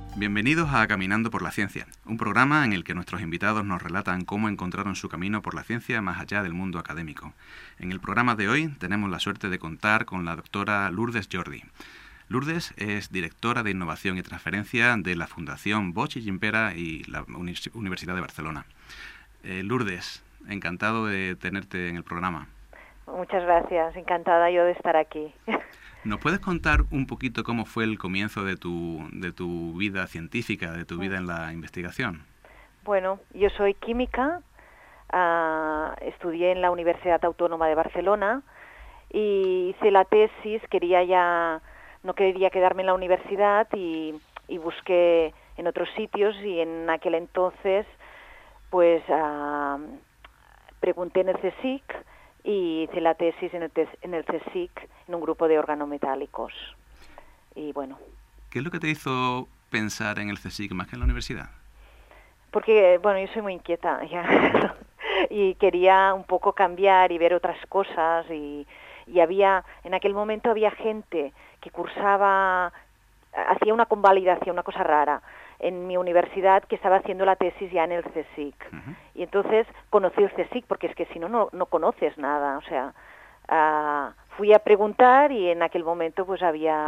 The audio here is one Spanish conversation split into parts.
Bienvenidos a Caminando por la Ciencia, un programa en el que nuestros invitados nos relatan cómo encontraron su camino por la ciencia más allá del mundo académico. En el programa de hoy tenemos la suerte de contar con la doctora Lourdes Jordi. Lourdes es directora de Innovación y Transferencia de la Fundación Bosch y Gimpera y la Universidad de Barcelona. Lourdes, encantado de tenerte en el programa. Muchas gracias, encantada yo de estar aquí. ¿Nos puedes contar un poquito cómo fue el comienzo de tu vida científica, de tu vida en la investigación? Bueno, yo soy química, estudié en la Universidad Autónoma de Barcelona y hice la tesis, no quería quedarme en la universidad y busqué en otros sitios y en aquel entonces pues pregunté en el CSIC y hice la tesis en el CSIC, en un grupo de organometálicos. Y bueno. ¿Qué es lo que te hizo pensar en el CSIC más que en la universidad? Porque, bueno, yo soy muy inquieta ya, y quería un poco cambiar y ver otras cosas y en aquel momento había gente que hacía una convalidación, una cosa rara, en mi universidad que estaba haciendo la tesis ya en el CSIC. Uh-huh. Y entonces conocí el CSIC, porque es que si no conoces nada. O sea, fui a preguntar y en aquel momento pues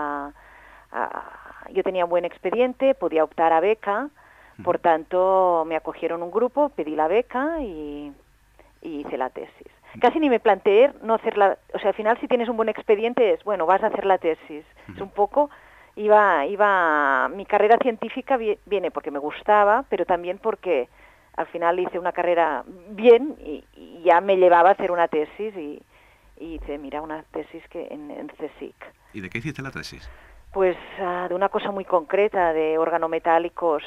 yo tenía un buen expediente, podía optar a beca, uh-huh. Por tanto me acogieron un grupo, pedí la beca y hice la tesis. Casi ni me planteé no hacerla, o sea, al final si tienes un buen expediente es, bueno, vas a hacer la tesis. Uh-huh. Es un poco... mi carrera científica viene porque me gustaba, pero también porque al final hice una carrera bien y ya me llevaba a hacer una tesis y hice, una tesis que en CSIC. ¿Y de qué hiciste la tesis? Pues de una cosa muy concreta, de organometálicos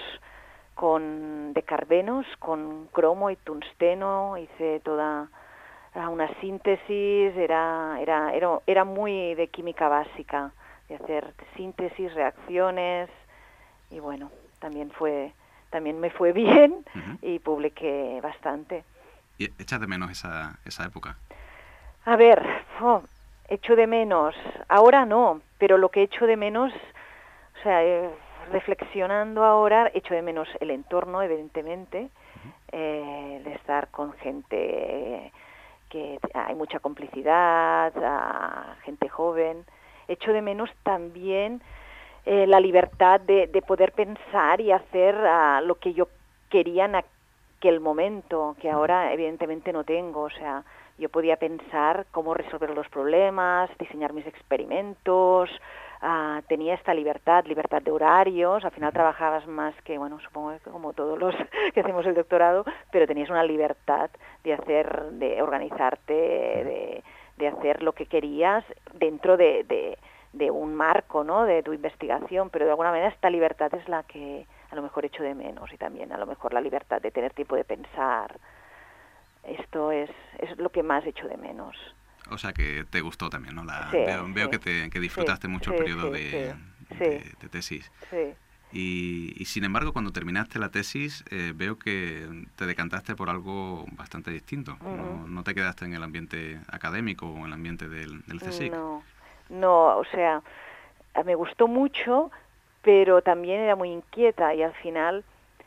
de carbenos, con cromo y tungsteno, hice toda una síntesis, era muy de química básica, de hacer síntesis, reacciones, y bueno, también me fue bien. Uh-huh. Y publiqué bastante. ¿Y echas de menos esa época? A ver, echo de menos, ahora no, pero lo que echo de menos, o sea, reflexionando ahora, echo de menos el entorno, evidentemente, uh-huh. De estar con gente que hay mucha complicidad, gente joven. Echo de menos también la libertad de poder pensar y hacer lo que yo quería en aquel momento, que ahora evidentemente no tengo. O sea, yo podía pensar cómo resolver los problemas, diseñar mis experimentos, tenía esta libertad de horarios. Al final trabajabas más que, bueno, supongo que como todos los que hacemos el doctorado, pero tenías una libertad de organizarte, de hacer lo que querías dentro de un marco, ¿no?, de tu investigación, pero de alguna manera esta libertad es la que a lo mejor echo de menos, y también a lo mejor la libertad de tener tiempo de pensar. Esto es lo que más echo de menos. O sea que te gustó también, ¿no? Sí, veo que disfrutaste mucho el periodo de tesis. Sí. Y sin embargo, cuando terminaste la tesis, veo que te decantaste por algo bastante distinto. Uh-huh. No te quedaste en el ambiente académico o en el ambiente del CSIC. No, o sea, me gustó mucho, pero también era muy inquieta y al final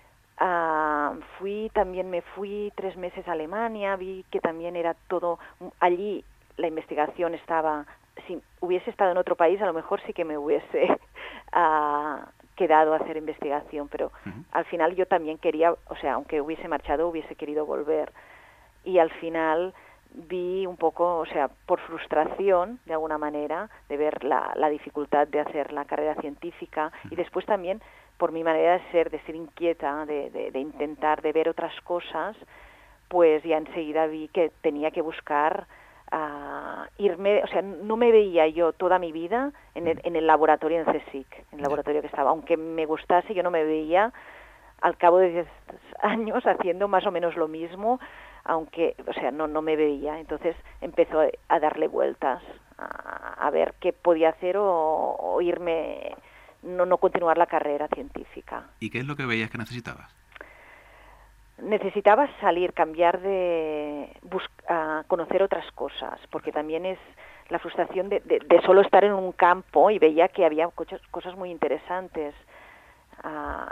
me fui 3 meses a Alemania, vi que también era todo allí. La investigación si hubiese estado en otro país, a lo mejor sí que me hubiese quedado a hacer investigación, pero uh-huh. Al final yo también quería, o sea, aunque hubiese marchado, hubiese querido volver. Y al final vi un poco, o sea, por frustración, de alguna manera, de ver la dificultad de hacer la carrera científica, y después también por mi manera de ser inquieta, de intentar, de ver otras cosas, pues ya enseguida vi que tenía que buscar irme, o sea, no me veía yo toda mi vida en el laboratorio en CSIC, en el laboratorio que estaba, aunque me gustase, yo no me veía al cabo de 10 años haciendo más o menos lo mismo, aunque, o sea, no me veía. Entonces empezó a darle vueltas, a ver qué podía hacer o irme, no continuar la carrera científica. ¿Y qué es lo que veías que necesitabas? Necesitaba salir, cambiar conocer otras cosas, porque también es la frustración de solo estar en un campo, y veía que había cosas muy interesantes.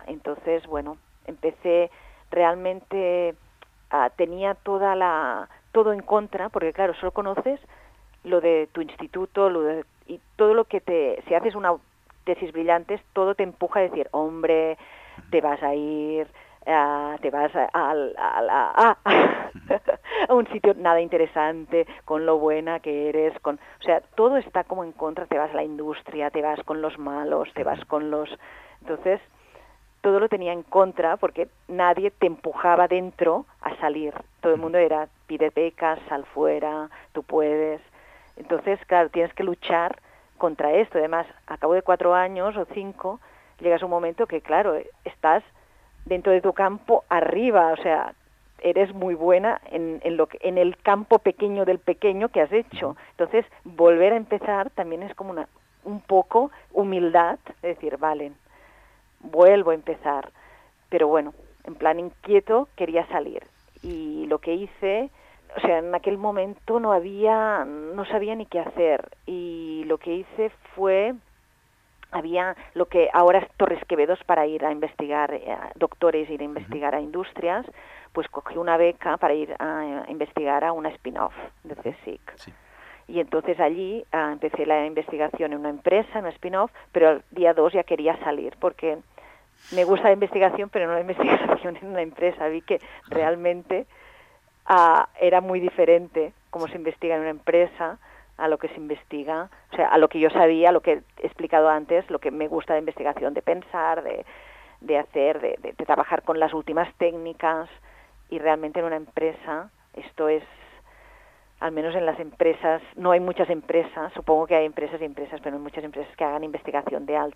Entonces, bueno, empecé realmente, tenía todo en contra, porque claro, solo conoces lo de tu instituto, y todo lo que si haces una tesis brillante, todo te empuja a decir, hombre, te vas a ir, te vas a un sitio nada interesante, con lo buena que eres, o sea, todo está como en contra, te vas a la industria, te vas con los malos, te vas con los... Entonces, todo lo tenía en contra porque nadie te empujaba dentro a salir. Todo el mundo era, pide becas, sal fuera, tú puedes. Entonces, claro, tienes que luchar contra esto. Además, a cabo de 4 años o 5, llegas a un momento que, claro, estás dentro de tu campo arriba, o sea, eres muy buena en en el campo pequeño del pequeño que has hecho. Entonces, volver a empezar también es como un poco humildad, de decir, vale, vuelvo a empezar. Pero bueno, en plan inquieto, quería salir. Y lo que hice, o sea, en aquel momento no sabía ni qué hacer. Y lo que hice fue, había lo que ahora es Torres Quevedos para ir a investigar, doctores, ir a investigar a industrias, pues cogí una beca para ir a investigar a una spin-off de CSIC. Sí. Y entonces allí empecé la investigación en una empresa, en una spin-off, pero el día 2 ya quería salir, porque me gusta la investigación, pero no la investigación en una empresa. Vi que realmente era muy diferente cómo se investiga en una empresa a lo que se investiga, o sea, a lo que yo sabía, lo que he explicado antes, lo que me gusta de investigación, de pensar, de hacer, de trabajar con las últimas técnicas. Y realmente en una empresa, esto es, al menos en las empresas, no hay muchas empresas, supongo que hay empresas y empresas, pero no hay muchas empresas que hagan investigación de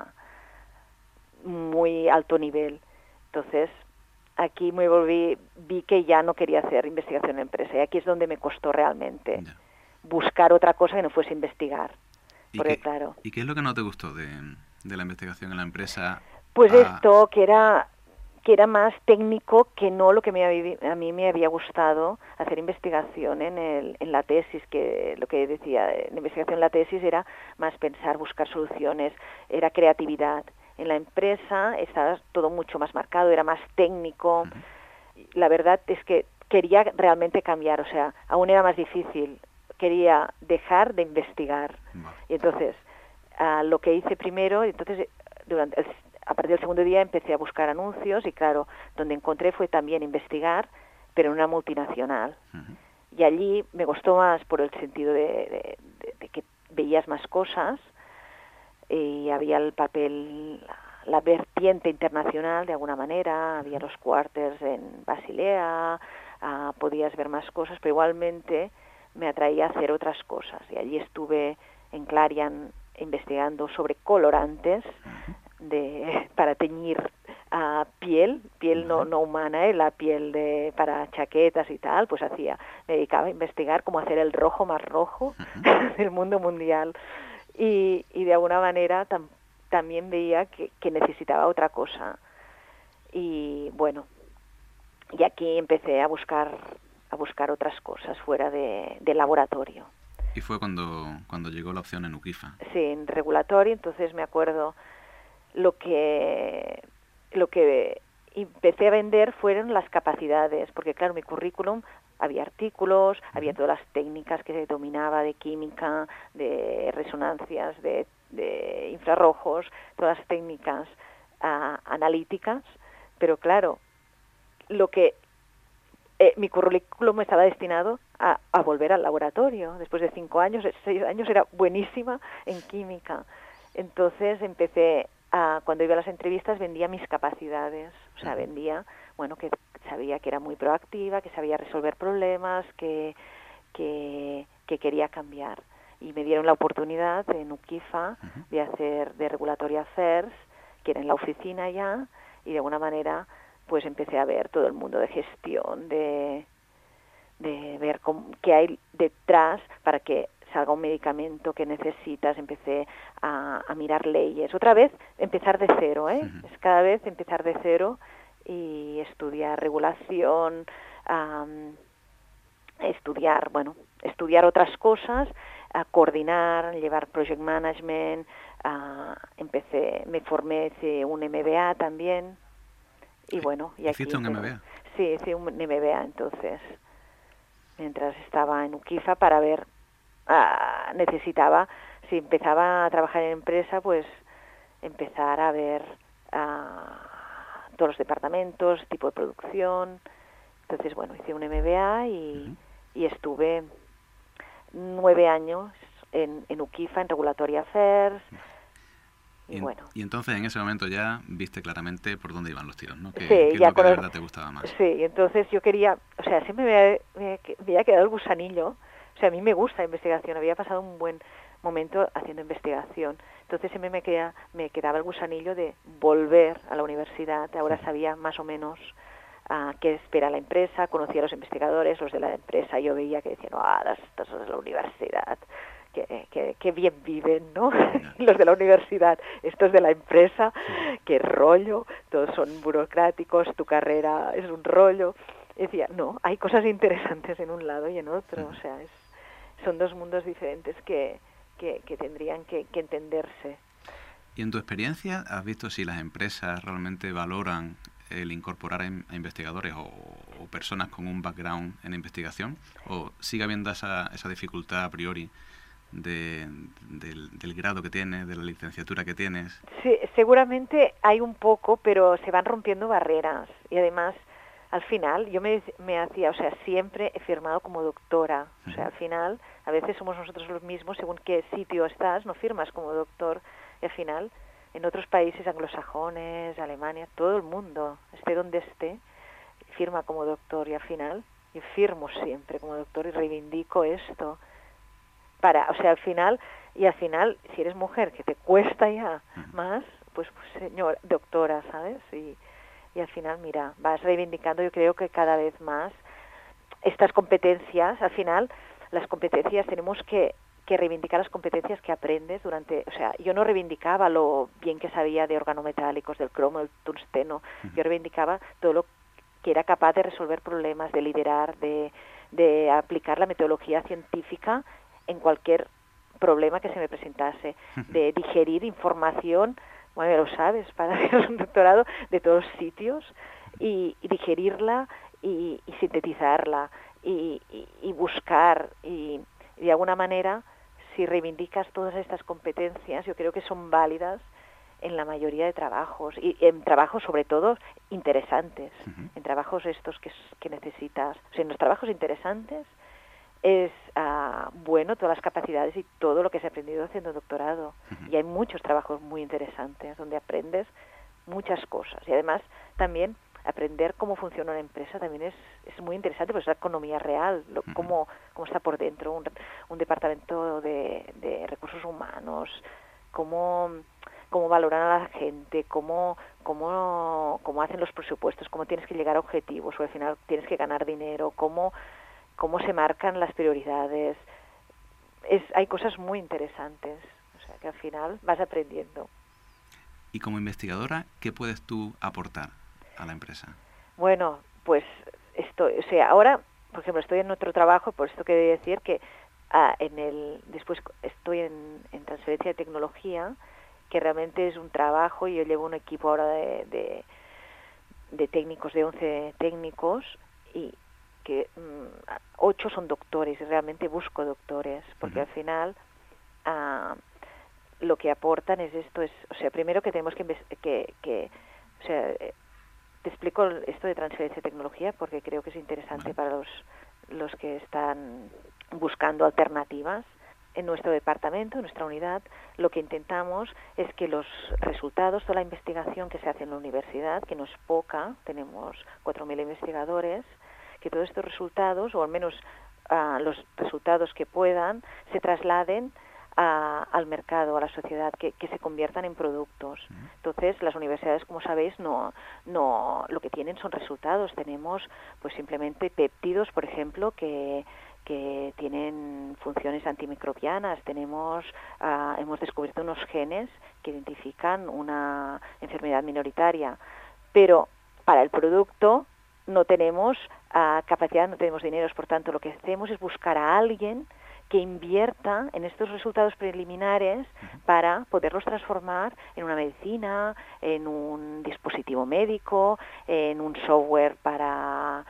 muy alto nivel. Entonces, aquí vi que ya no quería hacer investigación en empresa, y aquí es donde me costó realmente buscar otra cosa que no fuese investigar. Porque, claro. ¿Y qué es lo que no te gustó de la investigación en la empresa? Pues esto, que era más técnico que no lo que a mí me había gustado hacer investigación en la tesis, que lo que decía, la investigación en la tesis era más pensar, buscar soluciones, era creatividad. En la empresa estaba todo mucho más marcado, era más técnico. La verdad es que quería realmente cambiar, o sea, aún era más difícil. Quería dejar de investigar. Y entonces, lo que hice primero, entonces a partir del segundo día empecé a buscar anuncios, y claro, donde encontré fue también investigar, pero en una multinacional. Y allí me gustó más por el sentido de que veías más cosas, y había el papel, la vertiente internacional de alguna manera, había los quarters en Basilea, podías ver más cosas, pero igualmente me atraía a hacer otras cosas. Y allí estuve en Clarion investigando sobre colorantes para teñir piel no humana, la piel para chaquetas y tal, pues me dedicaba a investigar cómo hacer el rojo más rojo del mundo mundial. Y de alguna manera también veía que necesitaba otra cosa. Y bueno, y aquí empecé a buscar otras cosas fuera de laboratorio. ¿Y fue cuando llegó la opción en UKIFA? Sí, en regulatorio. Entonces me acuerdo lo que empecé a vender fueron las capacidades, porque claro, mi currículum había artículos, había todas las técnicas que se dominaba de química, de resonancias, de infrarrojos, todas las técnicas analíticas, pero claro, mi currículum estaba destinado a volver al laboratorio. Después de 5 años, 6 años, era buenísima en química. Entonces empecé cuando iba a las entrevistas, vendía mis capacidades, o sea, vendía, bueno, que sabía que era muy proactiva, que sabía resolver problemas, que quería cambiar. Y me dieron la oportunidad en UKIFA de hacer de Regulatory Affairs, que era en la oficina ya, y de alguna manera pues empecé a ver todo el mundo de gestión, de ver qué hay detrás para que salga un medicamento que necesitas. Empecé a mirar leyes. Otra vez, empezar de cero, Es cada vez empezar de cero y estudiar regulación, estudiar, bueno, estudiar otras cosas, a coordinar, llevar project management, me formé, hice un MBA también, y bueno, y aquí... ¿Hiciste un MBA? Sí, hice un MBA entonces, mientras estaba en UKIFA para ver, necesitaba, si empezaba a trabajar en empresa, pues empezar a ver todos los departamentos, tipo de producción. Entonces, bueno, hice un MBA y estuve 9 años en UKIFA, en Regulatory Affairs. Y entonces en ese momento ya viste claramente por dónde iban los tiros, ¿no? ¿Qué Sí, es lo que de verdad te gustaba más? Sí, entonces yo quería, o sea, siempre me había quedado el gusanillo. O sea, a mí me gusta la investigación, había pasado un buen momento haciendo investigación. Entonces siempre me quedaba el gusanillo de volver a la universidad. Ahora sabía más o menos qué espera la empresa, conocía a los investigadores, los de la empresa. Yo veía que decían, estos son de la universidad. Que bien viven, ¿no? Los de la universidad, estos de la empresa, qué rollo, todos son burocráticos, tu carrera es un rollo. Y decía, no, hay cosas interesantes en un lado y en otro, o sea, son dos mundos diferentes que tendrían que entenderse. ¿Y en tu experiencia has visto si las empresas realmente valoran el incorporar a investigadores o personas con un background en investigación? ¿O sigue habiendo esa dificultad a priori del grado que tienes, de la licenciatura que tienes? Sí, seguramente hay un poco, pero se van rompiendo barreras. Y además, al final, yo me hacía, o sea, siempre he firmado como doctora. O sea, al final, a veces somos nosotros los mismos, según qué sitio estás, no firmas como doctor. Y al final, en otros países anglosajones, Alemania, todo el mundo, esté donde esté, firma como doctor. Y al final, yo firmo siempre como doctor y reivindico esto. O sea, al final, si eres mujer, que te cuesta ya más, pues señor, doctora, ¿sabes? Y al final, mira, vas reivindicando, yo creo que cada vez más estas competencias, al final, las competencias, tenemos que reivindicar las competencias que aprendes durante, o sea, yo no reivindicaba lo bien que sabía de organometálicos, del cromo, del tungsteno, yo reivindicaba todo lo que era capaz de resolver problemas, de liderar, de aplicar la metodología científica en cualquier problema que se me presentase, de digerir información, bueno, ya lo sabes, para hacer un doctorado, de todos sitios, y digerirla y sintetizarla, y buscar, y de alguna manera, si reivindicas todas estas competencias, yo creo que son válidas en la mayoría de trabajos, y en trabajos sobre todo interesantes, en trabajos estos que necesitas, o sea, en los trabajos interesantes, es bueno todas las capacidades y todo lo que se ha aprendido haciendo doctorado. Y hay muchos trabajos muy interesantes donde aprendes muchas cosas. Y además también aprender cómo funciona una empresa también es muy interesante, pues es la economía real, cómo está por dentro un departamento de recursos humanos, cómo valoran a la gente, cómo hacen los presupuestos, cómo tienes que llegar a objetivos o al final tienes que ganar dinero, cómo se marcan las prioridades. Hay cosas muy interesantes, o sea que al final vas aprendiendo. Y como investigadora, ¿qué puedes tú aportar a la empresa? Bueno, pues ahora, por ejemplo, estoy en otro trabajo, por esto quería decir que después estoy en transferencia de tecnología, que realmente es un trabajo, y yo llevo un equipo ahora de técnicos, de 11 técnicos, y que 8 son doctores, y realmente busco doctores, porque al final lo que aportan es esto, o sea, primero que tenemos o sea, te explico esto de transferencia de tecnología porque creo que es interesante para los que están buscando alternativas. En nuestro departamento, en nuestra unidad, lo que intentamos es que los resultados, toda la investigación que se hace en la universidad, que no es poca, tenemos 4.000 investigadores, que todos estos resultados, o al menos los resultados que puedan, se trasladen al mercado, a la sociedad, que se conviertan en productos. Entonces, las universidades, como sabéis, no lo que tienen son resultados. Tenemos pues simplemente péptidos, por ejemplo, que tienen funciones antimicrobianas. Hemos descubierto unos genes que identifican una enfermedad minoritaria, pero para el producto no tenemos capacidad, no tenemos dinero. Por tanto, lo que hacemos es buscar a alguien que invierta en estos resultados preliminares para poderlos transformar en una medicina, en un dispositivo médico, en un software para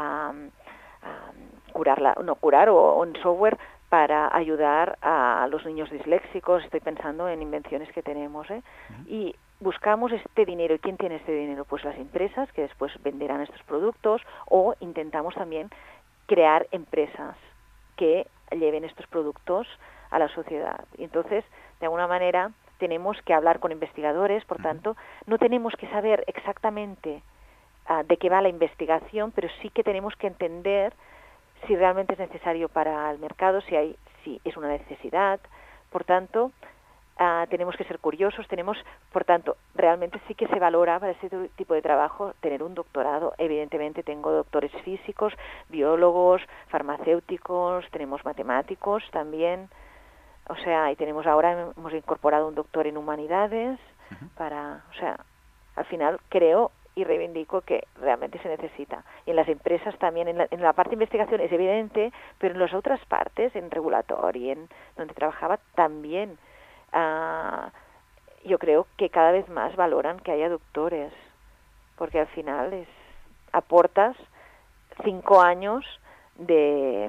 curar o un software para ayudar a los niños disléxicos. Estoy pensando en invenciones que tenemos, y buscamos este dinero. ¿Y quién tiene este dinero? Pues las empresas, que después venderán estos productos, o intentamos también crear empresas que lleven estos productos a la sociedad. Y entonces, de alguna manera, tenemos que hablar con investigadores. Por tanto, no tenemos que saber exactamente de qué va la investigación, pero sí que tenemos que entender si realmente es necesario para el mercado, si es una necesidad. Por tanto, tenemos que ser curiosos, por tanto, realmente sí que se valora para este tipo de trabajo tener un doctorado. Evidentemente tengo doctores físicos, biólogos, farmacéuticos, tenemos matemáticos también, y hemos incorporado un doctor en humanidades al final creo y reivindico que realmente se necesita. Y en las empresas también, en la parte de investigación es evidente, pero en las otras partes, en regulatory, en donde trabajaba también, yo creo que cada vez más valoran que haya doctores, porque al final aportas 5 años de...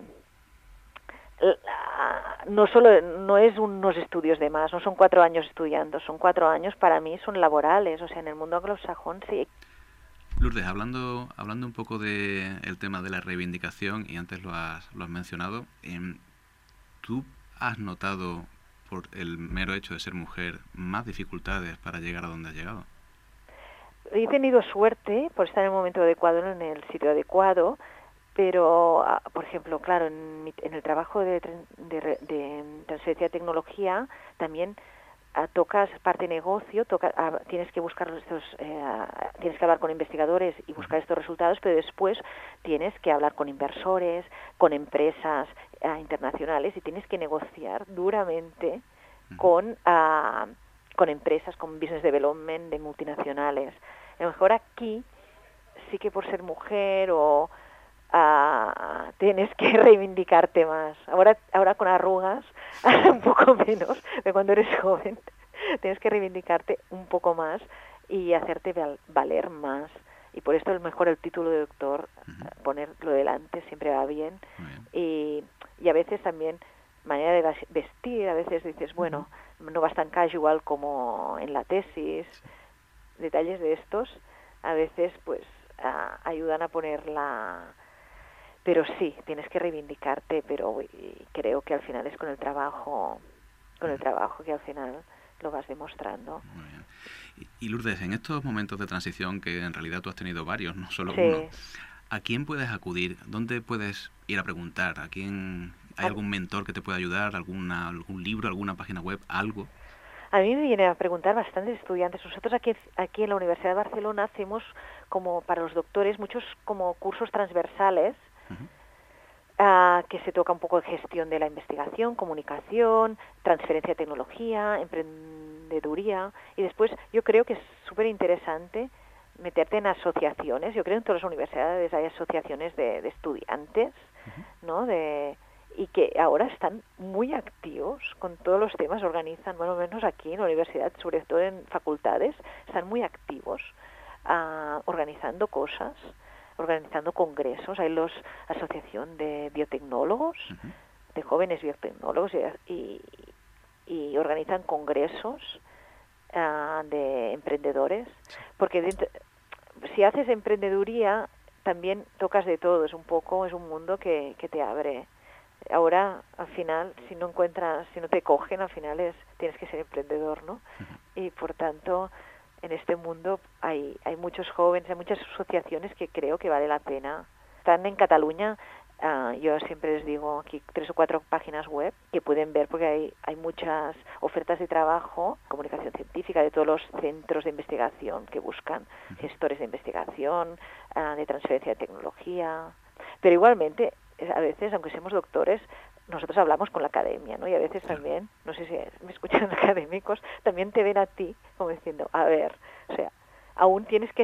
no es unos estudios de más, no son 4 años estudiando, son 4 años para mí son laborales, en el mundo anglosajón sí. Lourdes, hablando un poco del tema de la reivindicación, y antes lo has mencionado, ¿tú has notado, por el mero hecho de ser mujer, más dificultades para llegar a donde has llegado? He tenido suerte por estar en el momento adecuado, en el sitio adecuado, pero, por ejemplo, claro, en el trabajo de transferencia de tecnología también tocas parte negocio, tienes que buscar tienes que hablar con investigadores y buscar estos resultados, pero después tienes que hablar con inversores, con empresas internacionales, y tienes que negociar duramente con empresas, con business development de multinacionales. A lo mejor aquí sí que por ser mujer tienes que reivindicarte más. Ahora con arrugas, un poco menos, de cuando eres joven, tienes que reivindicarte un poco más y hacerte valer más. Y por esto mejor el título de doctor, ponerlo delante siempre va bien. Y a veces también manera de vestir, a veces dices, bueno, no vas tan casual como en la tesis. Detalles de estos a veces pues ayudan a ponerla. Pero sí, tienes que reivindicarte, pero creo que al final es con el trabajo que al final lo vas demostrando. Muy bien. Y Lourdes, en estos momentos de transición, que en realidad tú has tenido varios, no solo Sí. uno, ¿a quién puedes acudir? ¿Dónde puedes ir a preguntar? ¿A quién? ¿Hay algún mentor que te pueda ayudar? ¿Algún libro, alguna página web, algo? A mí me vienen a preguntar bastantes estudiantes. Nosotros aquí en la Universidad de Barcelona hacemos, como para los doctores, muchos como cursos transversales, que se toca un poco de gestión de la investigación, comunicación, transferencia de tecnología, emprendeduría, y después yo creo que es súper interesante meterte en asociaciones. Yo creo que en todas las universidades hay asociaciones de estudiantes, ¿no? Y que ahora están muy activos con todos los temas, organizan, más o menos aquí en la universidad, sobre todo en facultades, están muy activos organizando cosas, organizando congresos. Hay la asociación de biotecnólogos, de jóvenes biotecnólogos, y organizan congresos de emprendedores, porque si haces emprendeduría también tocas de todo, es un mundo que te abre. Ahora, al final, si no te cogen, al final tienes que ser emprendedor, ¿no? Y por tanto, en este mundo hay muchos jóvenes, hay muchas asociaciones que creo que vale la pena. Están en Cataluña, yo siempre les digo aquí 3 o 4 páginas web que pueden ver, porque hay muchas ofertas de trabajo, comunicación científica, de todos los centros de investigación que buscan gestores de investigación, de transferencia de tecnología. Pero igualmente, a veces, aunque seamos doctores, nosotros hablamos con la academia, ¿no? Y a veces también, no sé si me escuchan académicos, también te ven a ti como diciendo, a ver, aún tienes que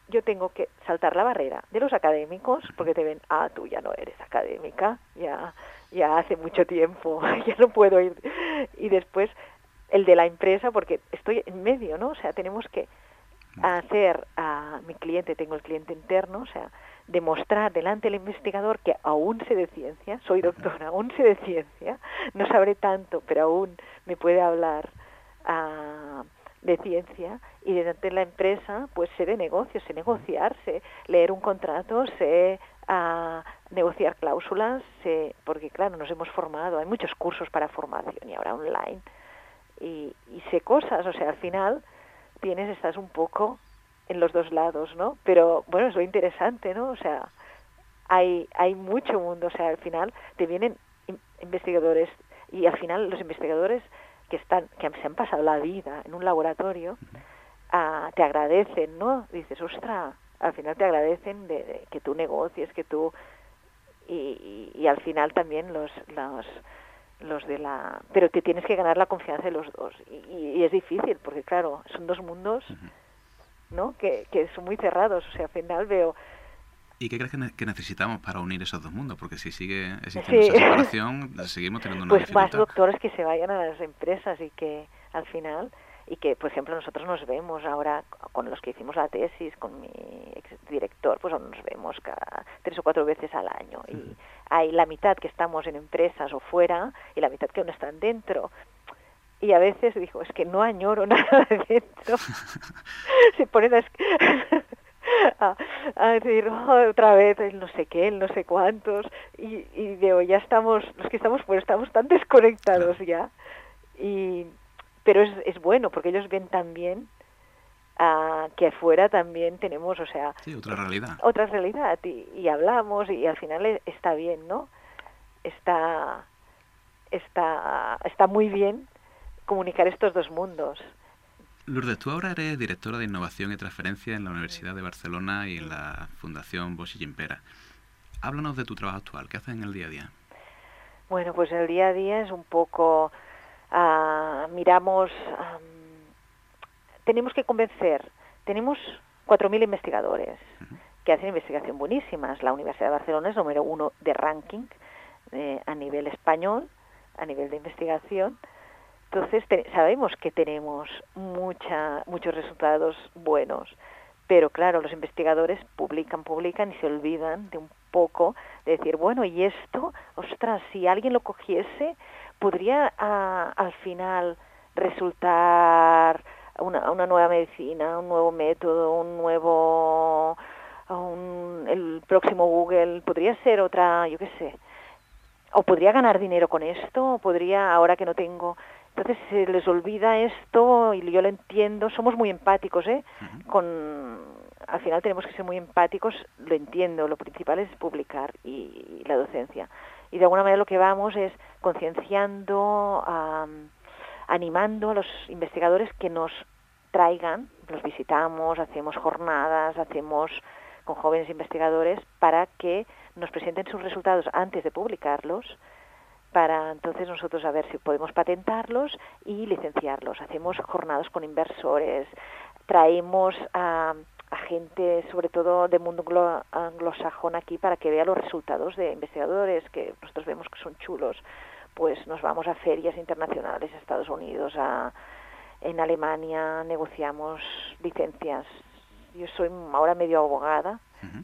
yo tengo que saltar la barrera de los académicos, porque te ven, tú ya no eres académica, ya hace mucho tiempo, ya no puedo ir. Y después el de la empresa, porque estoy en medio, ¿no? O sea, tenemos que hacer a mi cliente, tengo el cliente interno, o sea, demostrar delante del investigador que aún sé de ciencia, soy doctora, aún sé de ciencia, no sabré tanto, pero aún me puede hablar de ciencia, y delante de la empresa, pues sé de negocios, sé negociar, sé leer un contrato, sé negociar cláusulas, sé, porque claro, nos hemos formado, hay muchos cursos para formación y ahora online, y sé cosas, o sea, al final estás un poco en los dos lados, ¿no? Pero bueno, es lo interesante, ¿no? O sea, hay mucho mundo, o sea, al final te vienen investigadores, y al final los investigadores que se han pasado la vida en un laboratorio, te agradecen, ¿no? Dices, ostras, al final te agradecen de que tú negocies, que tú y al final también los de la, pero te tienes que ganar la confianza de los dos, y es difícil porque claro, son dos mundos, ¿no? que son muy cerrados, o sea, al final veo. ¿Y qué crees que necesitamos para unir esos dos mundos? Porque si sigue existiendo Sí. esa separación, seguimos teniendo una pues dificultad. Más doctores que se vayan a las empresas y que al final, y que por ejemplo nosotros nos vemos ahora con los que hicimos la tesis, con mi exdirector, pues nos vemos cada 3 o 4 veces al año, y hay la mitad que estamos en empresas o fuera y la mitad que aún están dentro. Y a veces digo, es que no añoro nada de dentro. Se ponen a decir, otra vez el no sé qué, el no sé cuántos, y veo, ya estamos, los que estamos fuera estamos tan desconectados ya, pero es bueno porque ellos ven también que afuera también tenemos, o sea, sí, otra realidad, y hablamos, y al final está bien, ¿no? Está muy bien comunicar estos dos mundos. Lourdes, tú ahora eres directora de Innovación y Transferencia en la Universidad de Barcelona y en la Fundación Bosch y Gimpera. Háblanos de tu trabajo actual, ¿qué haces en el día a día? Bueno, pues el día a día es un poco, miramos, tenemos que convencer, tenemos 4.000 investigadores que hacen investigación buenísimas. La Universidad de Barcelona es número 1 de ranking a nivel español, a nivel de investigación. Entonces sabemos que tenemos muchos resultados buenos, pero claro, los investigadores publican y se olvidan de un poco de decir, bueno, y esto, ostras, si alguien lo cogiese, podría al final resultar una nueva medicina, un nuevo método, el próximo Google, podría ser otra, yo qué sé, o podría ganar dinero con esto, o podría, ahora que no tengo. Entonces se les olvida esto, y yo lo entiendo, somos muy empáticos, al final tenemos que ser muy empáticos, lo entiendo, lo principal es publicar y la docencia. Y de alguna manera lo que vamos es concienciando, animando a los investigadores que nos traigan, los visitamos, hacemos jornadas, hacemos con jóvenes investigadores para que nos presenten sus resultados antes de publicarlos, para entonces nosotros a ver si podemos patentarlos y licenciarlos. Hacemos jornadas con inversores, traemos a gente, sobre todo del mundo anglosajón aquí, para que vea los resultados de investigadores, que nosotros vemos que son chulos. Pues nos vamos a ferias internacionales, a Estados Unidos, en Alemania, negociamos licencias. Yo soy ahora medio abogada.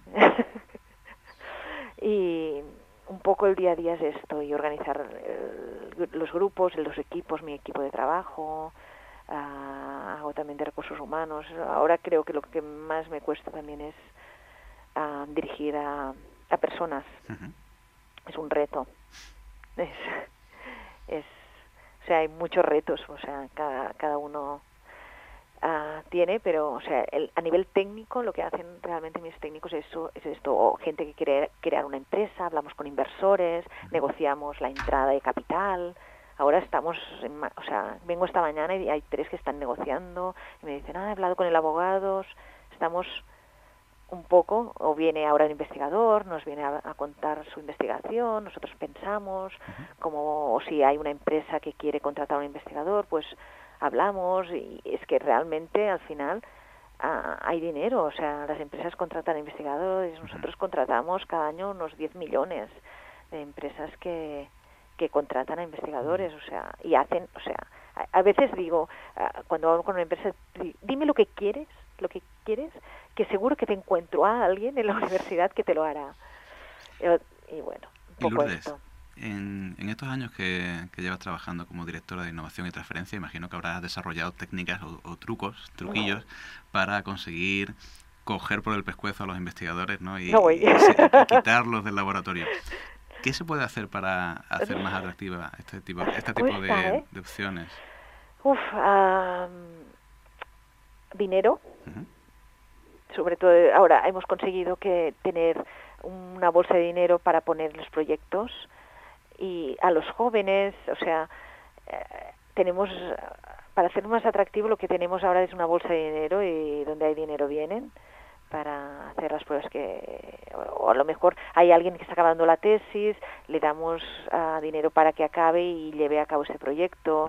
Y un poco el día a día es esto, y organizar los grupos, los equipos, mi equipo de trabajo, hago también de recursos humanos. Ahora creo que lo que más me cuesta también es dirigir a personas. Es un reto. O sea, hay muchos retos, o sea, cada uno tiene, pero o sea, a nivel técnico lo que hacen realmente mis técnicos es esto, o gente que quiere crear una empresa, hablamos con inversores, negociamos la entrada de capital. Ahora estamos, o sea, vengo esta mañana y hay 3 que están negociando y me dicen, he hablado con el abogado, estamos un poco, o viene ahora el investigador, nos viene a contar su investigación, nosotros pensamos, o si hay una empresa que quiere contratar a un investigador, pues hablamos, y es que realmente al final hay dinero, o sea, las empresas contratan investigadores, nosotros contratamos cada año unos 10 millones de empresas que contratan a investigadores, o sea, y hacen, o sea, a veces digo, cuando hablo con una empresa, dime lo que quieres, que seguro que te encuentro a alguien en la universidad que te lo hará. Y bueno, un poco Lourdes, esto. en estos años que llevas trabajando como directora de innovación y transferencia, imagino que habrás desarrollado técnicas o truquillos para conseguir coger por el pescuezo a los investigadores, ¿no? y quitarlos del laboratorio. ¿Qué se puede hacer para hacer más atractiva este tipo de opciones? Dinero. Sobre todo ahora hemos conseguido tener una bolsa de dinero para poner los proyectos, y a los jóvenes, o sea, tenemos, para hacer más atractivo, lo que tenemos ahora es una bolsa de dinero, y donde hay dinero vienen para hacer las pruebas o a lo mejor hay alguien que está acabando la tesis, le damos dinero para que acabe y lleve a cabo ese proyecto.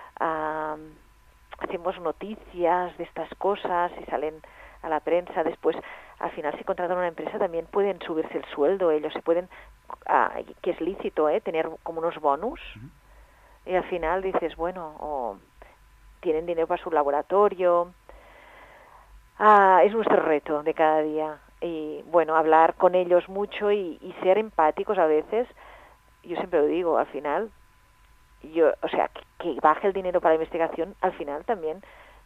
Hacemos noticias de estas cosas y salen a la prensa. Después, al final, si contratan una empresa, también pueden subirse el sueldo, ellos se pueden, que es lícito, tener como unos bonus, y al final dices, bueno, o tienen dinero para su laboratorio. Es nuestro reto de cada día, y bueno, hablar con ellos mucho y ser empáticos a veces. Yo siempre lo digo, al final, o sea, que baje el dinero para la investigación, al final también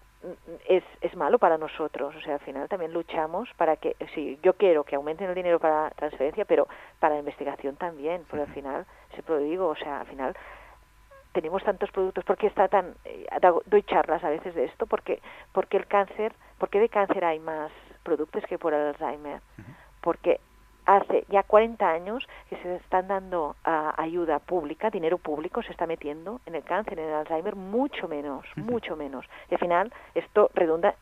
es malo para nosotros. O sea, al final también luchamos para que, sí, yo quiero que aumenten el dinero para transferencia, pero para la investigación también, porque al final, siempre lo digo, o sea, al final tenemos tantos productos. ¿Por qué está tan doy charlas a veces de esto? Porque el cáncer, ¿por qué de cáncer hay más productos que por el Alzheimer? Porque hace ya 40 años que se están dando ayuda pública, dinero público se está metiendo en el cáncer, en el Alzheimer, mucho menos. Y al final esto redunda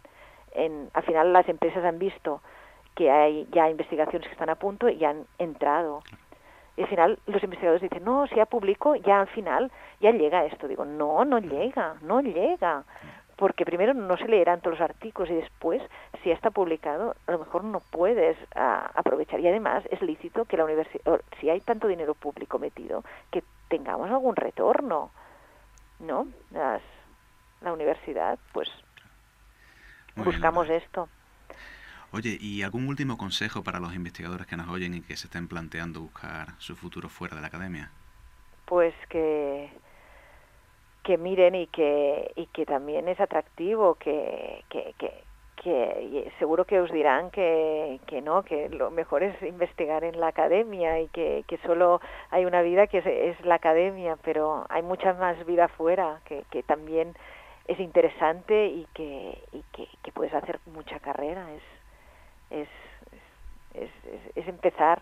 al final las empresas han visto que hay ya investigaciones que están a punto y han entrado. Y al final los investigadores dicen, no, si ya publico, ya al final ya llega esto. Digo, no llega. Porque primero no se leerán todos los artículos, y después, si ya está publicado, a lo mejor no puedes aprovechar. Y además es lícito que la universidad, si hay tanto dinero público metido, que tengamos algún retorno, ¿no? La universidad, pues buscamos esto. Oye, ¿y algún último consejo para los investigadores que nos oyen y que se estén planteando buscar su futuro fuera de la academia? Pues que miren y que también es atractivo, que seguro que os dirán que no, que lo mejor es investigar en la academia, y que solo hay una vida que es la academia, pero hay mucha más vida afuera que también es interesante, y que puedes hacer mucha carrera. Es empezar,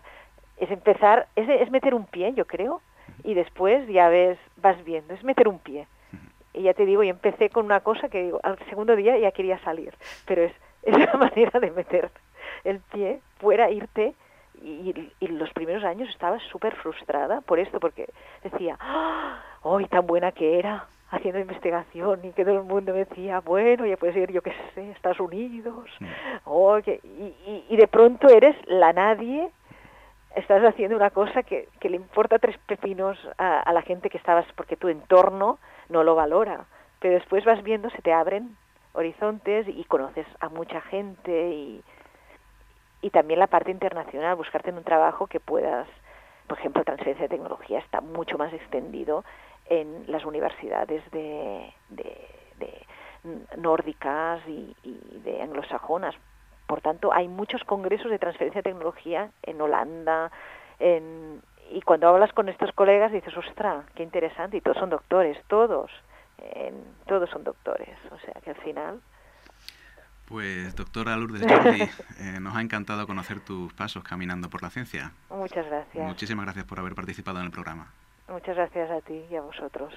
es meter un pie, yo creo, y después ya vas viendo, es meter un pie. Y ya te digo, yo empecé con una cosa que digo, al segundo día ya quería salir, pero es la manera de meter el pie fuera, irte, y los primeros años estaba súper frustrada por esto, porque decía, ¡ay, tan buena que era haciendo investigación! Y que todo el mundo me decía, bueno, ya puedes ir, yo qué sé, Estados Unidos, y de pronto eres la nadie. Estás haciendo una cosa que le importa tres pepinos a la gente que estabas, porque tu entorno no lo valora. Pero después vas viendo, se te abren horizontes y conoces a mucha gente, y también la parte internacional, buscarte en un trabajo que puedas, por ejemplo, transferencia de tecnología está mucho más extendido en las universidades de nórdicas y de anglosajonas. Por tanto, hay muchos congresos de transferencia de tecnología en Holanda, y cuando hablas con estos colegas dices, ¡ostras, qué interesante! Y todos son doctores, todos son doctores. O sea que al final... Pues, doctora Lourdes Jordi, nos ha encantado conocer tus pasos caminando por la ciencia. Muchas gracias. Muchísimas gracias por haber participado en el programa. Muchas gracias a ti y a vosotros.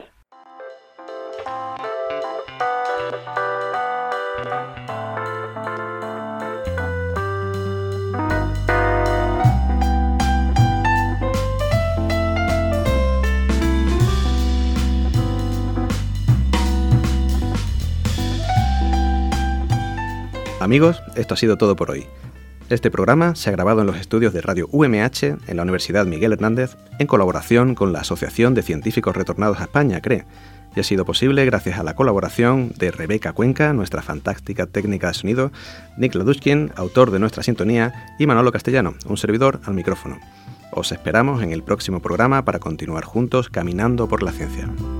Amigos, esto ha sido todo por hoy. Este programa se ha grabado en los estudios de Radio UMH en la Universidad Miguel Hernández en colaboración con la Asociación de Científicos Retornados a España, CRE, y ha sido posible gracias a la colaboración de Rebeca Cuenca, nuestra fantástica técnica de sonido, Nick Ladushkin, autor de nuestra sintonía, y Manolo Castellano, un servidor al micrófono. Os esperamos en el próximo programa para continuar juntos caminando por la ciencia.